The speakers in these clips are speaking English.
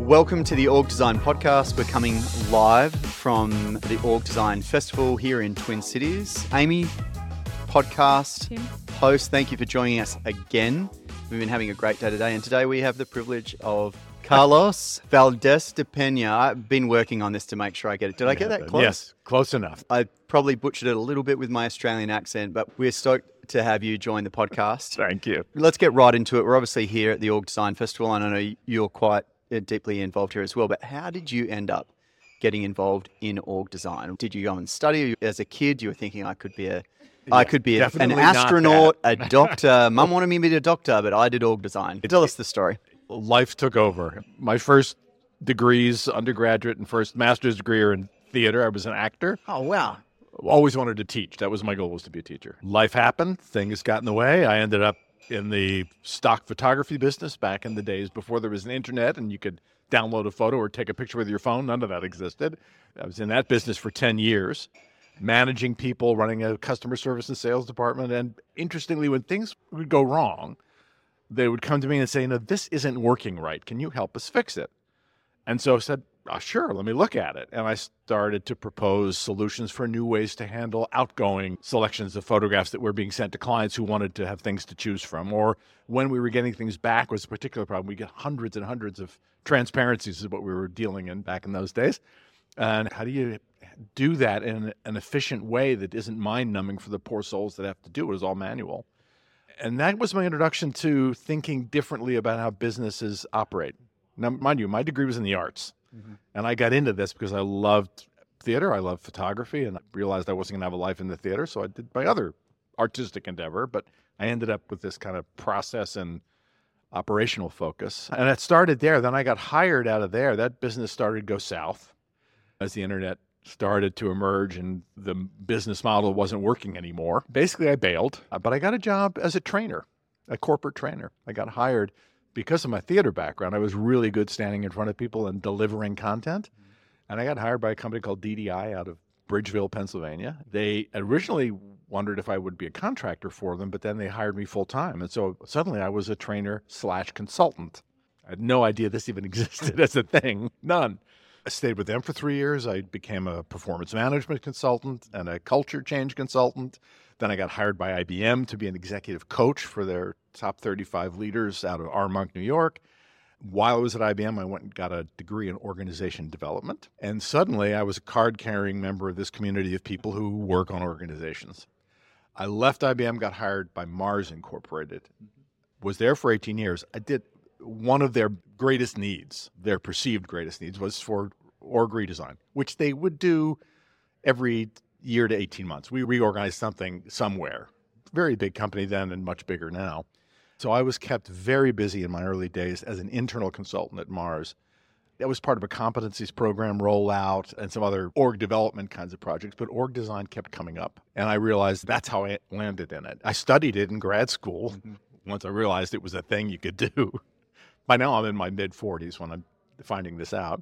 Welcome to the Org Design Podcast. We're coming live from the Org Design Festival here in Twin Cities. Amy, podcast host, thank you for joining us again. We've been having a great day today, and today we have the privilege of Carlos Valdez de Pena. I've been working on this to make sure I get it. Did I get that close? Yes, close enough. I probably butchered it a little bit with my Australian accent, but we're stoked to have you join the podcast. Thank you. Let's get right into it. We're obviously here at the Org Design Festival, and I know you're quite deeply involved here as well, but how did you end up getting involved in org design? Did you go and study? As a kid, you were thinking I could be an astronaut, a doctor. Mum wanted me to be a doctor, but I did org design. Tell us the story. Life took over. My first degrees, undergraduate and first master's degree are in theater. I was an actor. Oh, wow. Always wanted to teach. That was my goal, was to be a teacher. Life happened. Things got in the way. I ended up in the stock photography business back in the days before there was an internet and you could download a photo or take a picture with your phone. None of that existed. I was in that business for 10 years, managing people, running a customer service and sales department. And interestingly, when things would go wrong, they would come to me and say, no, this isn't working right. Can you help us fix it? And so I said, sure, let me look at it. And I started to propose solutions for new ways to handle outgoing selections of photographs that were being sent to clients who wanted to have things to choose from. Or when we were getting things back was a particular problem. We get hundreds and hundreds of transparencies is what we were dealing in back in those days. And how do you do that in an efficient way that isn't mind-numbing for the poor souls that have to do it? It was all manual. And that was my introduction to thinking differently about how businesses operate. Now, mind you, my degree was in the arts. Mm-hmm. And I got into this because I loved theater, I loved photography, and I realized I wasn't going to have a life in the theater, so I did my other artistic endeavor, but I ended up with this kind of process and operational focus. And it started there. Then I got hired out of there. That business started to go south as the internet started to emerge and the business model wasn't working anymore. Basically, I bailed, but I got a job as a trainer, a corporate trainer. I got hired because of my theater background. I was really good standing in front of people and delivering content. And I got hired by a company called DDI out of Bridgeville, Pennsylvania. They originally wondered if I would be a contractor for them, but then they hired me full time. And so suddenly I was a trainer/consultant. I had no idea this even existed as a thing. None. I stayed with them for 3 years. I became a performance management consultant and a culture change consultant. Then I got hired by IBM to be an executive coach for their top 35 leaders out of Armonk, New York. While I was at IBM, I went and got a degree in organization development. And suddenly I was a card-carrying member of this community of people who work on organizations. I left IBM, got hired by Mars Incorporated, was there for 18 years. I did one of their greatest needs, their perceived greatest needs, was for org redesign, which they would do every year to 18 months. We reorganized something somewhere. Very big company then and much bigger now. So I was kept very busy in my early days as an internal consultant at Mars. That was part of a competencies program rollout and some other org development kinds of projects, but org design kept coming up. And I realized that's how I landed in it. I studied it in grad school once I realized it was a thing you could do. By now I'm in my mid-40s when I'm finding this out.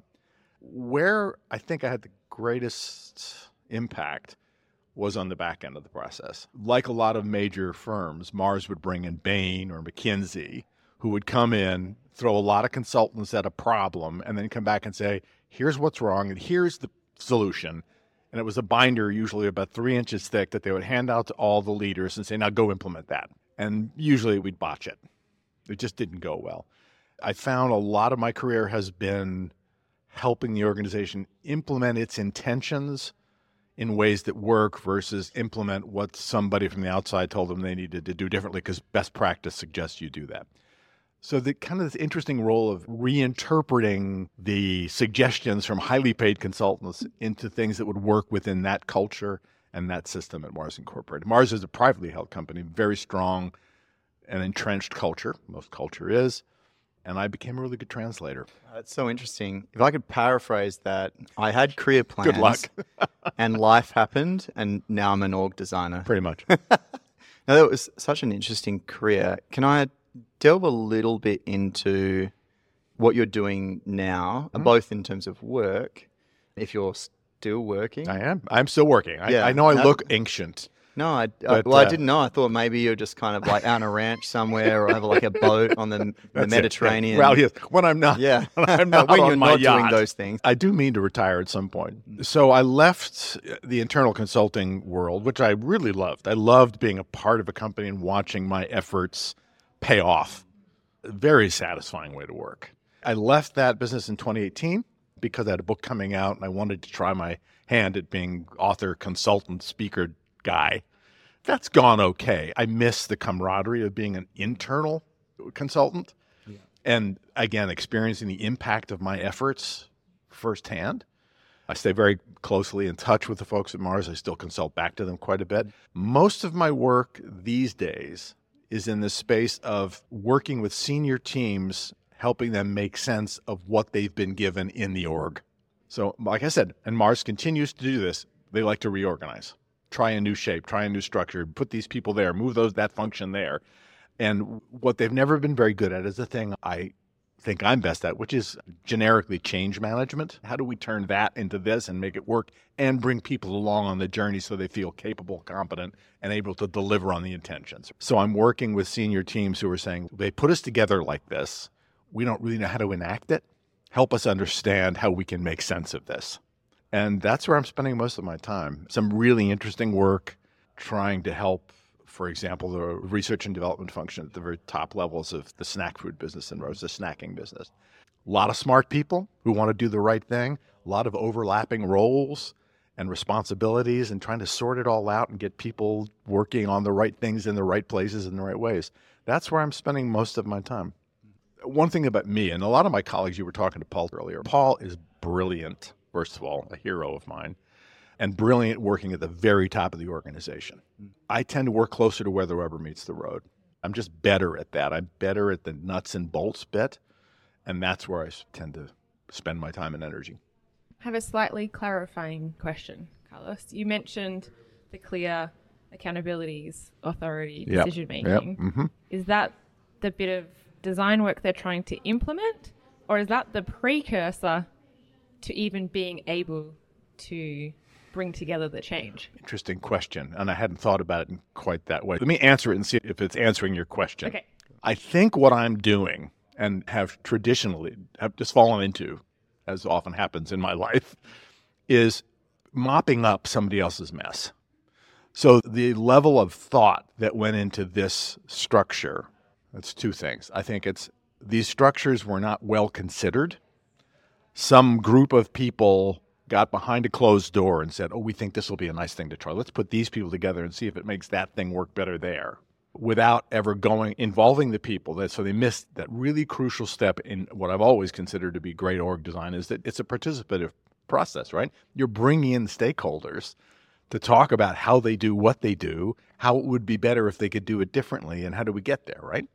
Where I think I had the greatest impact was on the back end of the process. Like a lot of major firms, Mars would bring in Bain or McKinsey, who would come in, throw a lot of consultants at a problem, and then come back and say, here's what's wrong, and here's the solution. And it was a binder, usually about 3 inches thick, that they would hand out to all the leaders and say, now go implement that. And usually we'd botch it. It just didn't go well. I found a lot of my career has been helping the organization implement its intentions in ways that work versus implement what somebody from the outside told them they needed to do differently because best practice suggests you do that. So the kind of this interesting role of reinterpreting the suggestions from highly paid consultants into things that would work within that culture and that system at Mars Incorporated. Mars is a privately held company, very strong and entrenched culture. Most culture is. And I became a really good translator. That's so interesting. If I could paraphrase that, I had career plans. Good luck. And life happened, and now I'm an org designer. Pretty much. Now, that was such an interesting career. Can I delve a little bit into what you're doing now, both in terms of work, if you're still working? I am. I'm still working. I know I look ancient. No, I But, didn't know. I thought maybe you're just kind of like out on a ranch somewhere or have like a boat on the Mediterranean. Well, yes, when I'm not, Yeah. when I'm not When on you're my not yacht. doing those things. I do mean to retire at some point. So I left the internal consulting world, which I really loved. I loved being a part of a company and watching my efforts pay off. A very satisfying way to work. I left that business in 2018 because I had a book coming out and I wanted to try my hand at being author, consultant, speaker guy. That's gone okay. I miss the camaraderie of being an internal consultant. Yeah. And again, experiencing the impact of my efforts firsthand. I stay very closely in touch with the folks at Mars. I still consult back to them quite a bit. Most of my work these days is in the space of working with senior teams, helping them make sense of what they've been given in the org. So like I said, and Mars continues to do this, they like to reorganize, try a new shape, try a new structure, put these people there, move that function there. And what they've never been very good at is the thing I think I'm best at, which is generically change management. How do we turn that into this and make it work and bring people along on the journey so they feel capable, competent, and able to deliver on the intentions? So I'm working with senior teams who are saying, they put us together like this. We don't really know how to enact it. Help us understand how we can make sense of this. And that's where I'm spending most of my time. Some really interesting work trying to help, for example, the research and development function at the very top levels of the snack food business and the snacking business. A lot of smart people who want to do the right thing, a lot of overlapping roles and responsibilities and trying to sort it all out and get people working on the right things in the right places in the right ways. That's where I'm spending most of my time. One thing about me, and a lot of my colleagues, you were talking to Paul earlier, Paul is brilliant, first of all, a hero of mine, and brilliant working at the very top of the organization. I tend to work closer to where the rubber meets the road. I'm just better at that. I'm better at the nuts and bolts bit, and that's where I tend to spend my time and energy. I have a slightly clarifying question, Carlos. You mentioned the clear accountabilities, authority, decision-making. Yep. Mm-hmm. Is that the bit of design work they're trying to implement, or is that the precursor to even being able to bring together the change? Interesting question, and I hadn't thought about it in quite that way. Let me answer it and see if it's answering your question. Okay. I think what I'm doing and have traditionally just fallen into, as often happens in my life, is mopping up somebody else's mess. So the level of thought that went into this structure, that's two things. I think it's these structures were not well considered. Some group of people got behind a closed door and said, oh, we think this will be a nice thing to try. Let's put these people together and see if it makes that thing work better there, without ever involving the people. So they missed that really crucial step in what I've always considered to be great org design, is that it's a participative process, right? You're bringing in stakeholders to talk about how they do what they do, how it would be better if they could do it differently, and how do we get there, right?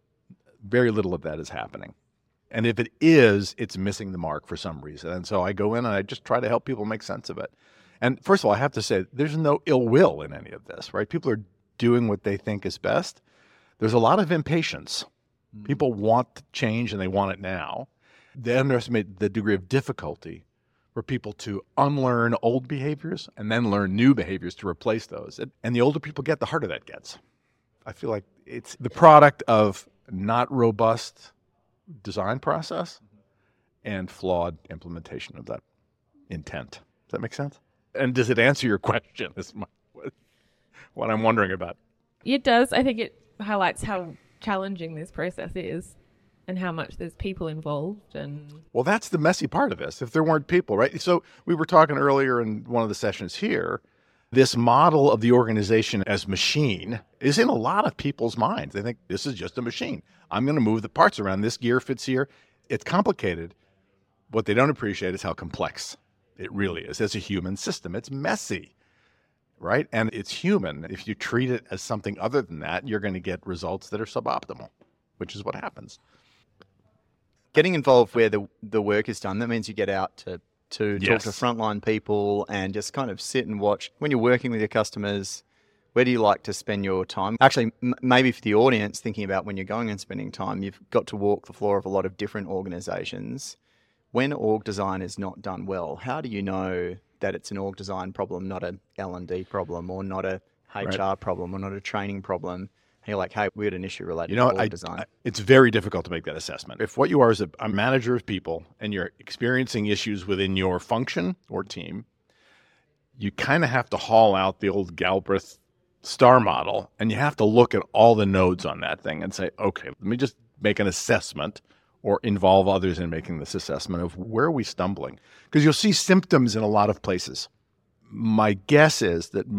Very little of that is happening. And if it is, it's missing the mark for some reason. And so I go in and I just try to help people make sense of it. And first of all, I have to say, there's no ill will in any of this, right? People are doing what they think is best. There's a lot of impatience. People want change and they want it now. They underestimate the degree of difficulty for people to unlearn old behaviors and then learn new behaviors to replace those. And the older people get, the harder that gets. I feel like it's the product of not robust design process and flawed implementation of that intent. Does that make sense? And does it answer your question? Is what I'm wondering about. It does. I think it highlights how challenging this process is and how much there's people involved. And well, that's the messy part of this. If there weren't people, right? So we were talking earlier in one of the sessions here, this model of the organization as machine is in a lot of people's minds. They think this is just a machine. I'm going to move the parts around. This gear fits here. It's complicated. What they don't appreciate is how complex it really is. It's a human system. It's messy, right? And it's human. If you treat it as something other than that, you're going to get results that are suboptimal, which is what happens. Getting involved where the work is done, that means you get out to Yes. talk to frontline people and just kind of sit and watch. When you're working with your customers, where do you like to spend your time? Actually, maybe for the audience, thinking about when you're going and spending time, you've got to walk the floor of a lot of different organizations. When org design is not done well, how do you know that it's an org design problem, not a L&D problem, or not a HR problem or not a training problem. And you're like, hey, we had an issue related to org design. It's very difficult to make that assessment. If what you are is a manager of people and you're experiencing issues within your function or team, you kind of have to haul out the old Galbraith star model, and you have to look at all the nodes on that thing and say, okay, let me just make an assessment or involve others in making this assessment of where are we stumbling? Because you'll see symptoms in a lot of places. My guess is that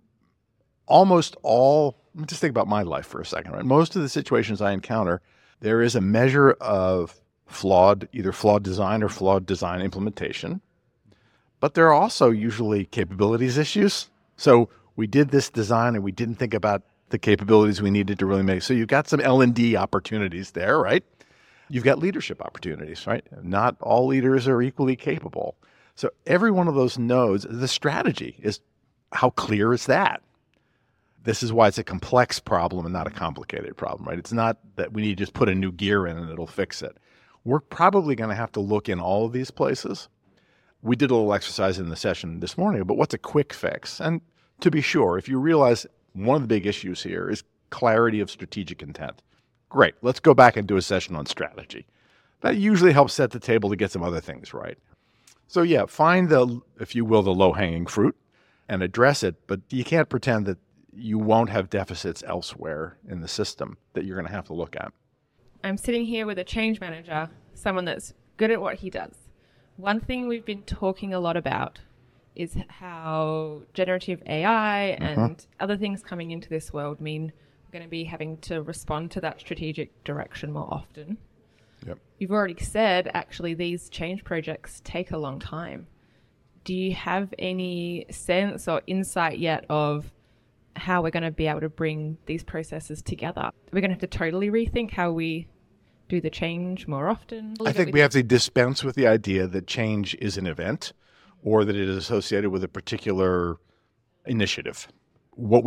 almost all, let me just think about my life for a second, right? Most of the situations I encounter, there is a measure of either flawed design or flawed design implementation. But there are also usually capabilities issues. So we did this design and we didn't think about the capabilities we needed to really make. So you've got some L&D opportunities there, right? You've got leadership opportunities, right? Not all leaders are equally capable. So every one of those nodes, the strategy is how clear is that? This is why it's a complex problem and not a complicated problem, right? It's not that we need to just put a new gear in and it'll fix it. We're probably going to have to look in all of these places. We did a little exercise in the session this morning, but what's a quick fix? And to be sure, if you realize one of the big issues here is clarity of strategic intent, great, let's go back and do a session on strategy. That usually helps set the table to get some other things right. So yeah, find the, if you will, the low-hanging fruit and address it, but you can't pretend that you won't have deficits elsewhere in the system that you're going to have to look at. I'm sitting here with a change manager, someone that's good at what he does. One thing we've been talking a lot about is how generative AI and other things coming into this world mean we're going to be having to respond to that strategic direction more often. Yep. You've already said, actually, these change projects take a long time. Do you have any sense or insight yet of how we're going to be able to bring these processes together? We're going to have to totally rethink how we do the change more often. I think we have to dispense with the idea that change is an event or that it is associated with a particular initiative. What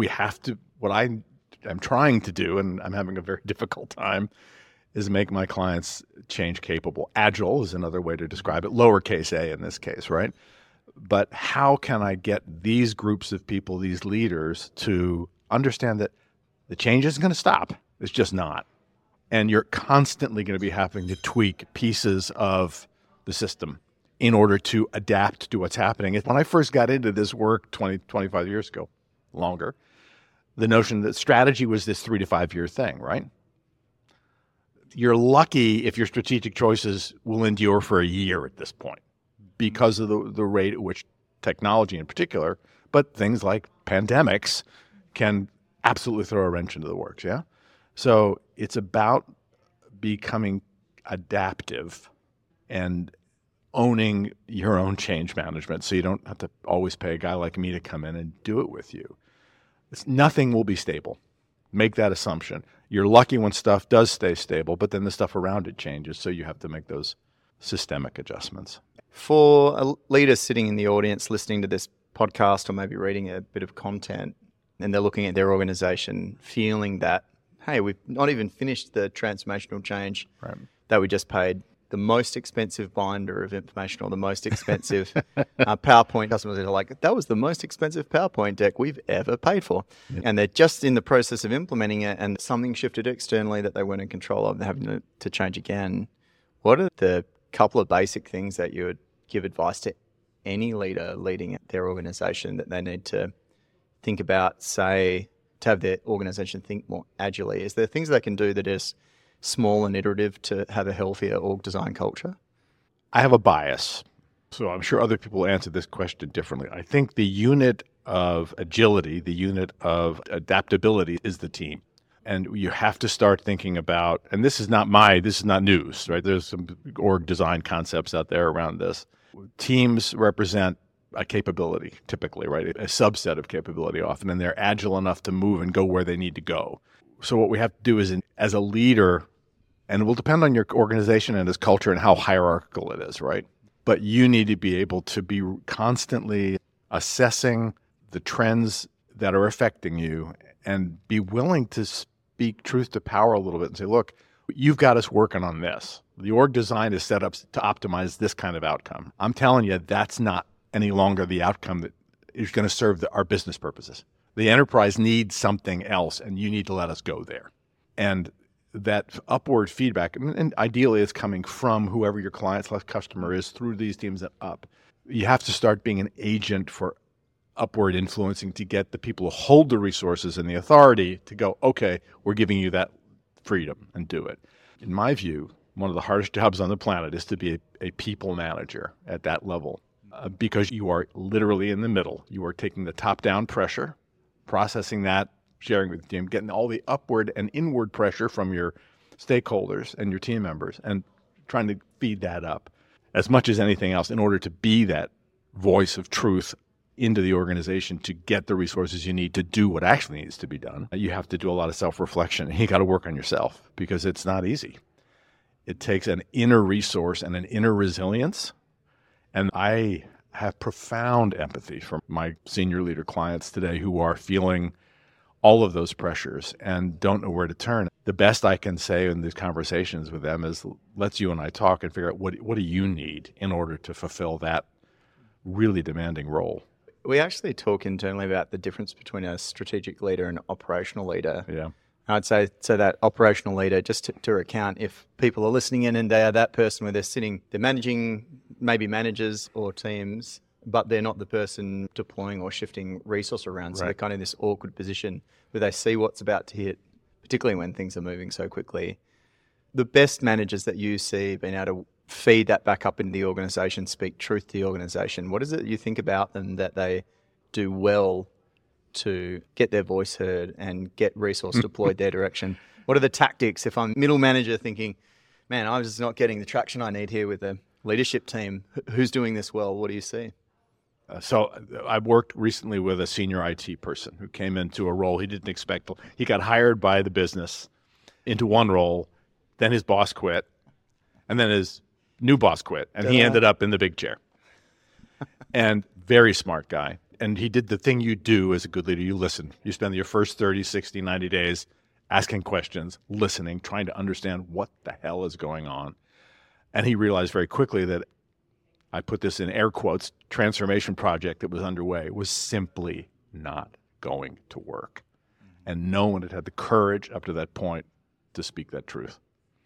I'm trying to do, and I'm having a very difficult time, is make my clients change capable. Agile is another way to describe it, lowercase a in this case, right? But how can I get these groups of people, these leaders, to understand that the change isn't going to stop? It's just not. And you're constantly going to be having to tweak pieces of the system in order to adapt to what's happening. When I first got into this work 20, 25 years ago, longer, the notion that strategy was this 3 to 5 year thing, right? You're lucky if your strategic choices will endure for a year at this point because of the rate at which technology in particular, but things like pandemics can absolutely throw a wrench into the works, yeah? So it's about becoming adaptive and owning your own change management so you don't have to always pay a guy like me to come in and do it with you. Nothing will be stable. Make that assumption. You're lucky when stuff does stay stable, but then the stuff around it changes, so you have to make those systemic adjustments. For a leader sitting in the audience listening to this podcast or maybe reading a bit of content and they're looking at their organization feeling that, hey, we've not even finished the transformational change that we just paid the most expensive binder of information or the most expensive PowerPoint. Customers are like, that was the most expensive PowerPoint deck we've ever paid for. Yep. And they're just in the process of implementing it and something shifted externally that they weren't in control of. They're having to change again. What are the couple of basic things that you would give advice to any leader leading their organization that they need to think about, say, to have their organization think more agilely? Is there things they can do that is small and iterative to have a healthier org design culture? I have a bias, so I'm sure other people answer this question differently. I think the unit of agility, the unit of adaptability is the team. And you have to start thinking about, and this is not news, right? There's some org design concepts out there around this. Teams represent a capability, typically, right? A subset of capability often, and they're agile enough to move and go where they need to go. So what we have to do is, as a leader, and it will depend on your organization and its culture and how hierarchical it is, right? But you need to be able to be constantly assessing the trends that are affecting you and be willing to speak truth to power a little bit and say, look, you've got us working on this. The org design is set up to optimize this kind of outcome. I'm telling you, that's not any longer the outcome that is going to serve our business purposes. The enterprise needs something else, and you need to let us go there. And that upward feedback, and ideally it's coming from whoever your client/customer is through these teams and up. You have to start being an agent for upward influencing to get the people who hold the resources and the authority to go, okay, we're giving you that freedom and do it. In my view, one of the hardest jobs on the planet is to be a people manager at that level because you are literally in the middle. You are taking the top-down pressure, processing that, sharing with the team, getting all the upward and inward pressure from your stakeholders and your team members and trying to feed that up as much as anything else in order to be that voice of truth into the organization to get the resources you need to do what actually needs to be done. You have to do a lot of self-reflection. You got to work on yourself because it's not easy. It takes an inner resource and an inner resilience. And I have profound empathy for my senior leader clients today who are feeling all of those pressures and don't know where to turn. The best I can say in these conversations with them is let's you and I talk and figure out what do you need in order to fulfill that really demanding role. We actually talk internally about the difference between a strategic leader and an operational leader. Yeah. I'd say so that operational leader, just to recount, if people are listening in and they are that person where they're managing maybe managers or teams, but they're not the person deploying or shifting resource around. So they're kind of in this awkward position where they see what's about to hit, particularly when things are moving so quickly. The best managers that you see being able to feed that back up into the organization, speak truth to the organization, what is it you think about them that they do well to get their voice heard and get resource deployed their direction? What are the tactics if I'm middle manager thinking, man, I'm just not getting the traction I need here with the leadership team? Who's doing this well? What do you see? So I worked recently with a senior IT person who came into a role he didn't expect. He got hired by the business into one role, then his boss quit, and then his new boss quit, and he ended up in the big chair. And very smart guy. And he did the thing you do as a good leader. You listen. You spend your first 30, 60, 90 days asking questions, listening, trying to understand what the hell is going on. And he realized very quickly that, I put this in air quotes, transformation project that was underway was simply not going to work. And no one had had the courage up to that point to speak that truth.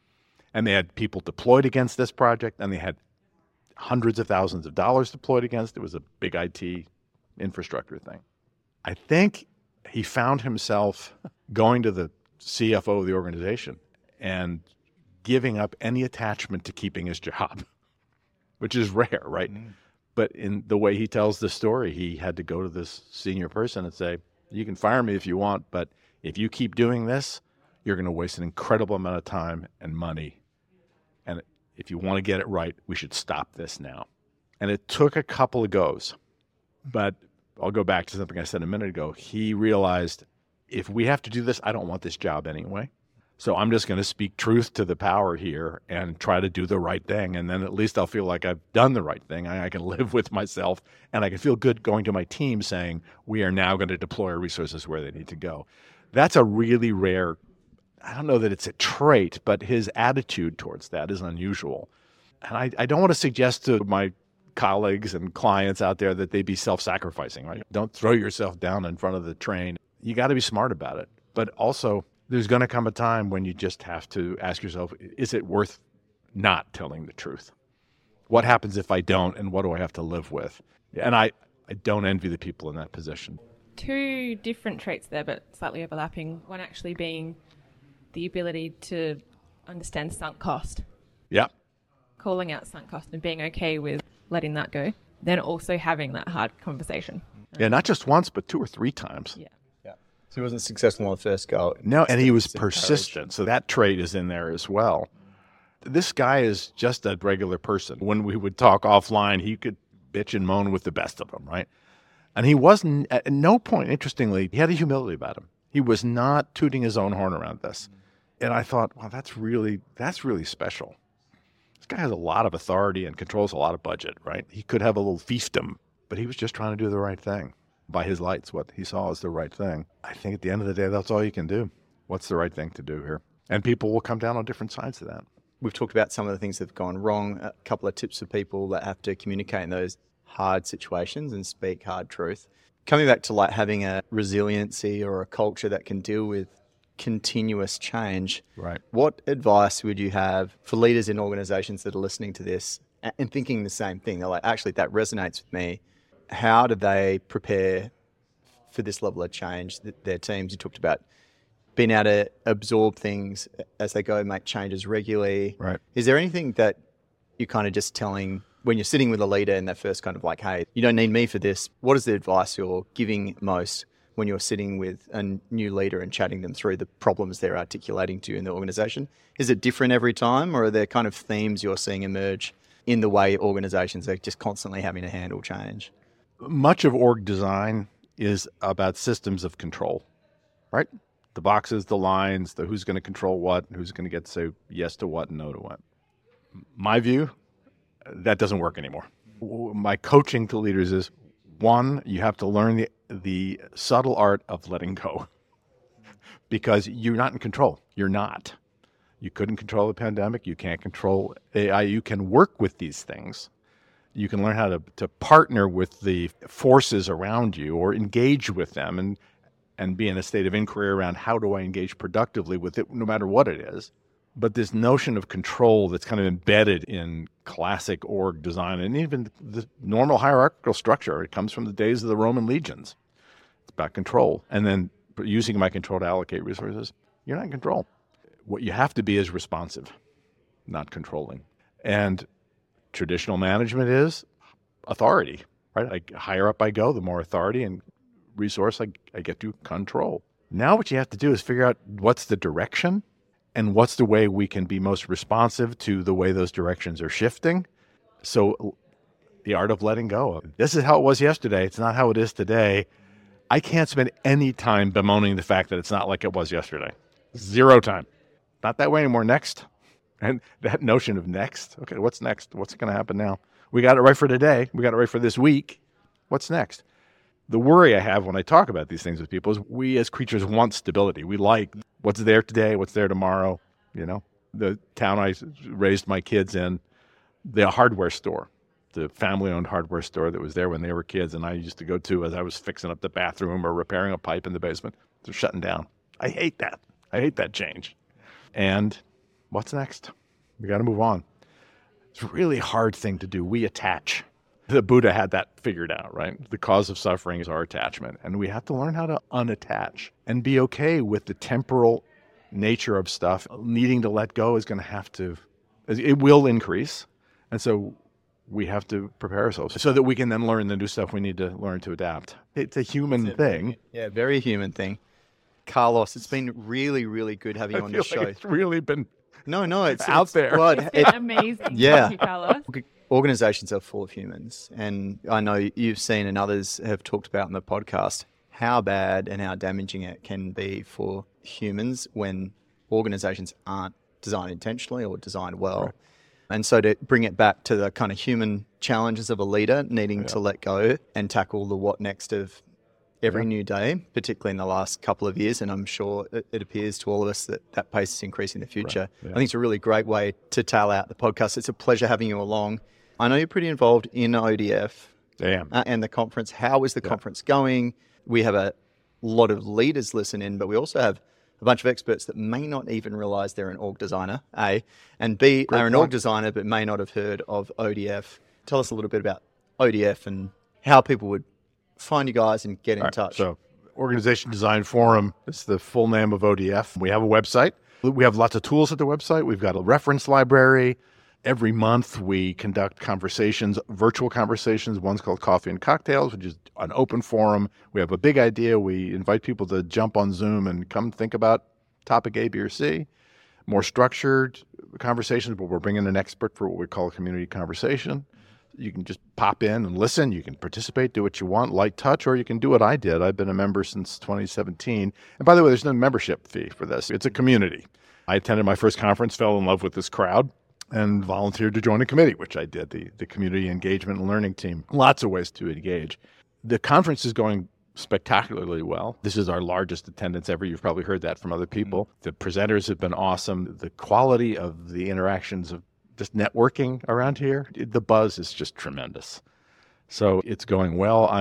And they had people deployed against this project, and they had hundreds of thousands of dollars deployed against it. It was a big IT infrastructure thing. I think he found himself going to the CFO of the organization and giving up any attachment to keeping his job, which is rare, right? But in the way he tells the story, he had to go to this senior person and say, you can fire me if you want, but if you keep doing this, you're going to waste an incredible amount of time and money. And if you want to get it right, we should stop this now. And it took a couple of goes. But I'll go back to something I said a minute ago. He realized, if we have to do this, I don't want this job anyway. So I'm just going to speak truth to the power here and try to do the right thing. And then at least I'll feel like I've done the right thing. I can live with myself, and I can feel good going to my team saying, we are now going to deploy our resources where they need to go. That's a really rare, I don't know that it's a trait, but his attitude towards that is unusual. And I don't want to suggest to my colleagues and clients out there that they be self-sacrificing, right? Don't throw yourself down in front of the train. You got to be smart about it. But also, there's going to come a time when you just have to ask yourself, is it worth not telling the truth? What happens if I don't, and what do I have to live with? And I don't envy the people in that position. Two different traits there, but slightly overlapping. One actually being the ability to understand sunk cost. Yeah. Calling out sunk cost and being okay with letting that go. Then also having that hard conversation. Yeah, not just once, but 2 or 3 times. Yeah. So he wasn't successful on the first go. No, and he was persistent. So that trait is in there as well. This guy is just a regular person. When we would talk offline, he could bitch and moan with the best of them, right? And he wasn't, at no point, interestingly, he had a humility about him. He was not tooting his own horn around this. And I thought, wow, that's really special. This guy has a lot of authority and controls a lot of budget, right? He could have a little fiefdom, but he was just trying to do the right thing. By his lights, what he saw as the right thing. I think at the end of the day, that's all you can do. What's the right thing to do here? And people will come down on different sides of that. We've talked about some of the things that have gone wrong. A couple of tips for people that have to communicate in those hard situations and speak hard truth. Coming back to like having a resiliency or a culture that can deal with continuous change, Right. what advice would you have for leaders in organizations that are listening to this and thinking the same thing? They're like, actually, that resonates with me. How do they prepare for this level of change? Their teams, you talked about being able to absorb things as they go, make changes regularly. Right. Is there anything that you're kind of just telling when you're sitting with a leader and they're first kind of like, hey, you don't need me for this? What is the advice you're giving most when you're sitting with a new leader and chatting them through the problems they're articulating to you in the organization? Is it different every time, or are there kind of themes you're seeing emerge in the way organizations are just constantly having to handle change? Much of org design is about systems of control, right? The boxes, the lines, the who's going to control what, who's going to get to say yes to what and no to what. My view, that doesn't work anymore. My coaching to leaders is, one, you have to learn the subtle art of letting go, because you're not in control. You're not. You couldn't control the pandemic. You can't control AI. You can work with these things. You can learn how to partner with the forces around you or engage with them and be in a state of inquiry around how do I engage productively with it, no matter what it is. But this notion of control that's kind of embedded in classic org design and even the normal hierarchical structure, it comes from the days of the Roman legions. It's about control. And then using my control to allocate resources, you're not in control. What you have to be is responsive, not controlling. And traditional management is authority, right? Like higher up I go, the more authority and resource I get to control. Now what you have to do is figure out what's the direction and what's the way we can be most responsive to the way those directions are shifting. So the art of letting go. This is how it was yesterday. It's not how it is today. I can't spend any time bemoaning the fact that it's not like it was yesterday. Zero time. Not that way anymore. Next. And that notion of next. Okay, what's next? What's going to happen now? We got it right for today. We got it right for this week. What's next? The worry I have when I talk about these things with people is we as creatures want stability. We like what's there today, what's there tomorrow. You know, the town I raised my kids in, the hardware store, the family-owned hardware store that was there when they were kids, and I used to go to as I was fixing up the bathroom or repairing a pipe in the basement. They're shutting down. I hate that. I hate that change. And what's next? We got to move on. It's a really hard thing to do. We attach. The Buddha had that figured out, right? The cause of suffering is our attachment. And we have to learn how to unattach and be okay with the temporal nature of stuff. Needing to let go is going to have to, it will increase. And so we have to prepare ourselves so that we can then learn the new stuff we need to learn to adapt. It's a human thing. Yeah, very human thing. Carlos, it's been really, really good having you on the show. Like it's really been it's out there. Well, It's been amazing. Yeah. Thank you, Carlos. Organizations are full of humans. And I know you've seen and others have talked about in the podcast how bad and how damaging it can be for humans when organizations aren't designed intentionally or designed well. Right. And so to bring it back to the kind of human challenges of a leader needing to let go and tackle the what next of every new day, particularly in the last couple of years, and I'm sure it appears to all of us that that pace is increasing in the future. Right. Yeah. I think it's a really great way to tail out the podcast. It's a pleasure having you along. I know you're pretty involved in ODF and the conference. How is the conference going? We have a lot of leaders listen in, but we also have a bunch of experts that may not even realize they're an org designer, A, and B, are an org designer but may not have heard of ODF. Tell us a little bit about ODF and how people would find you guys and get in touch. So Organization Design Forum is the full name of ODF. We have a website. We have lots of tools at the website. We've got a reference library. Every month we conduct conversations, virtual conversations. One's called Coffee and Cocktails, which is an open forum. We have a big idea. We invite people to jump on Zoom and come think about topic A, B, or C. More structured conversations, but we're bringing an expert for what we call a community conversation. You can just pop in and listen. You can participate, do what you want, light touch, or you can do what I did. I've been a member since 2017. And by the way, there's no membership fee for this. It's a community. I attended my first conference, fell in love with this crowd, and volunteered to join a committee, which I did, the Community Engagement and Learning Team. Lots of ways to engage. The conference is going spectacularly well. This is our largest attendance ever. You've probably heard that from other people. The presenters have been awesome. The quality of the interactions of just networking around here, the buzz is just tremendous. So it's going well. I'm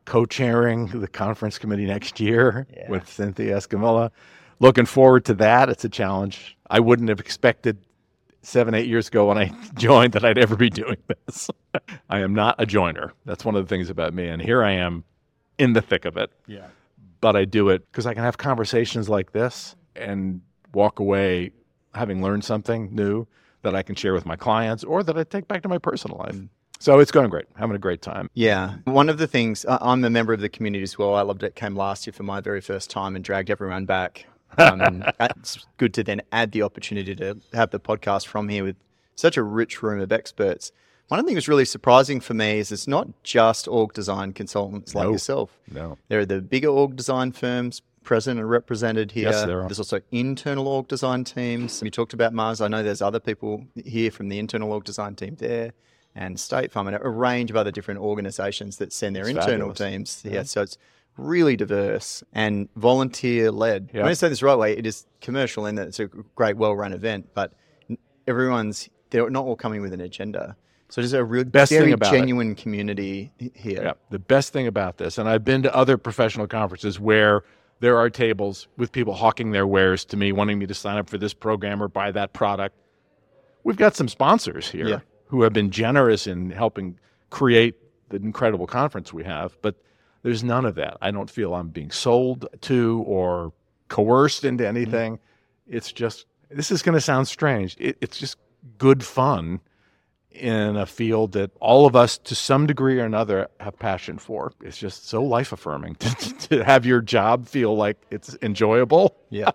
co-chairing the conference committee next year with Cynthia Escamilla. Looking forward to that. It's a challenge. I wouldn't have expected 7-8 years ago when I joined that I'd ever be doing this. I am not a joiner. That's one of the things about me. And here I am in the thick of it. Yeah. But I do it because I can have conversations like this and walk away having learned something new that I can share with my clients or that I take back to my personal life. So it's going great. Having a great time. Yeah. One of the things, I'm a member of the community as well. I loved it. Came last year for my very first time and dragged everyone back. And it's good to then add the opportunity to have the podcast from here with such a rich room of experts. One of the things that's really surprising for me is it's not just org design consultants like yourself. No. There are the bigger org design firms present and represented here. Yes, there are. There's also internal org design teams. You talked about Mars. I know there's other people here from the internal org design team there and State Farm and a range of other different organizations that send their internal teams. Yeah, so it's really diverse and volunteer-led. I'm going to say this the right way. It is commercial in that it's a great, well-run event, but they're not all coming with an agenda. So there's a real very genuine community here. Yeah, the best thing about this, and I've been to other professional conferences where there are tables with people hawking their wares to me, wanting me to sign up for this program or buy that product. We've got some sponsors here who have been generous in helping create the incredible conference we have, but there's none of that. I don't feel I'm being sold to or coerced into anything. It's just, this is going to sound strange. It's just good fun in a field that all of us, to some degree or another, have passion for. It's just so life-affirming to have your job feel like it's enjoyable. Yeah.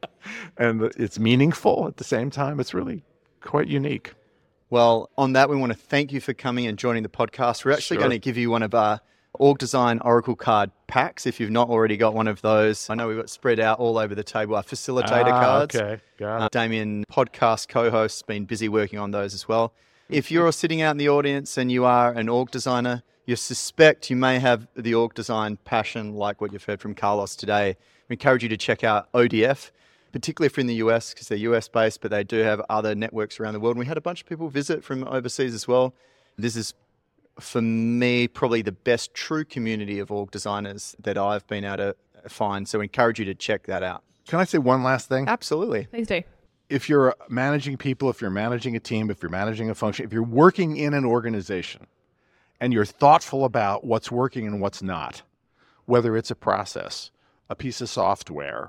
And it's meaningful at the same time. It's really quite unique. Well, on that, we want to thank you for coming and joining the podcast. We're actually going to give you one of our Org Design Oracle card packs if you've not already got one of those. I know we've got spread out all over the table our facilitator cards. Okay, got it. Damien, podcast co-host, has been busy working on those as well. If you're sitting out in the audience and you are an org designer, you suspect you may have the org design passion like what you've heard from Carlos today. We encourage you to check out ODF, particularly if you're in the US, because they're US-based, but they do have other networks around the world. And we had a bunch of people visit from overseas as well. This is, for me, probably the best true community of org designers that I've been able to find. So we encourage you to check that out. Can I say one last thing? Absolutely. Please do. If you're managing people, if you're managing a team, if you're managing a function, if you're working in an organization and you're thoughtful about what's working and what's not, whether it's a process, a piece of software,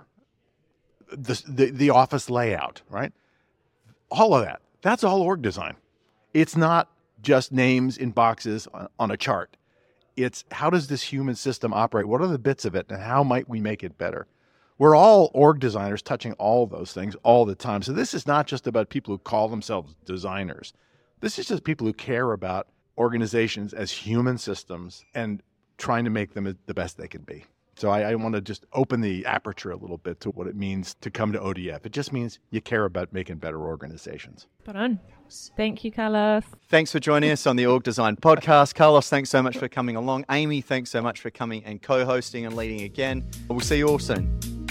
the office layout, right? All of that. That's all org design. It's not just names in boxes on a chart. It's how does this human system operate? What are the bits of it and how might we make it better? We're all org designers touching all those things all the time. So this is not just about people who call themselves designers. This is just people who care about organizations as human systems and trying to make them the best they can be. So I want to just open the aperture a little bit to what it means to come to ODF. It just means you care about making better organizations. Spot on. Thank you, Carlos. Thanks for joining us on the Org Design Podcast. Carlos, thanks so much for coming along. Amy, thanks so much for coming and co-hosting and leading again. We'll see you all soon.